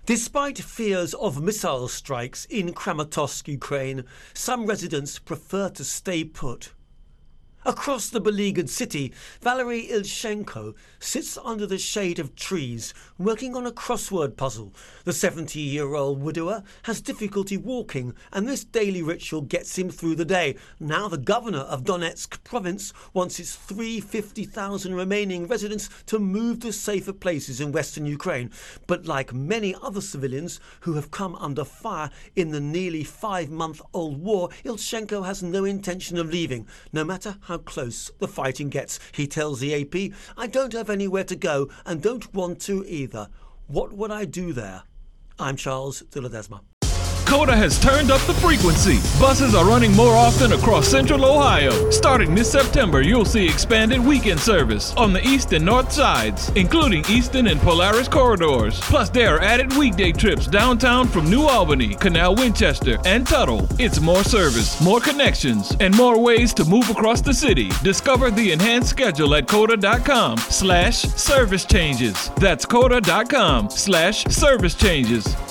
Despite fears of missile strikes in Kramatorsk, Ukraine, some residents prefer to stay put. Across the beleaguered city, Valery Ilchenko sits under the shade of trees, working on a crossword puzzle. The 70-year-old widower has difficulty walking, and this daily ritual gets him through the day. Now the governor of Donetsk province wants its 350,000 remaining residents to move to safer places in western Ukraine. But like many other civilians who have come under fire in the nearly 5-month-old war, Ilchenko has no intention of leaving, no matter how close the fighting gets. He tells the AP, "I don't have anywhere to go and don't want to either. What would I do there?" I'm Charles de Ledesma. Coda has turned up the frequency. Buses are running more often across central Ohio. Starting this September, you'll see expanded weekend service on the east and north sides, including Easton and Polaris corridors. Plus, there are added weekday trips downtown from New Albany, Canal Winchester, and Tuttle. It's more service, more connections, and more ways to move across the city. Discover the enhanced schedule at coda.com/service changes. That's coda.com/service changes.